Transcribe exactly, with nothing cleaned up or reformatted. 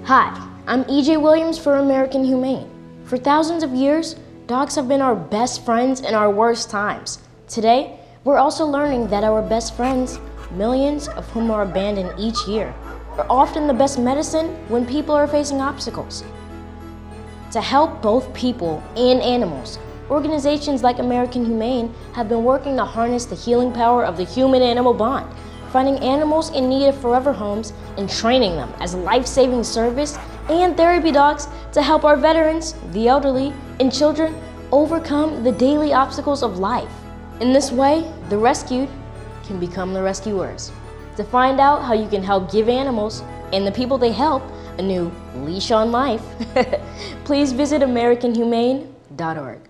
Hi, I'm E J Williams for American Humane. For thousands of years, dogs have been our best friends in our worst times. Today, we're also learning that our best friends, millions of whom are abandoned each year, are often the best medicine when people are facing obstacles. To help both people and animals, organizations like American Humane have been working to harness the healing power of the human-animal bond, finding animals in need of forever homes and training them as life-saving service and therapy dogs to help our veterans, the elderly, and children overcome the daily obstacles of life. In this way, the rescued can become the rescuers. To find out how you can help give animals and the people they help a new leash on life, please visit American Humane dot org.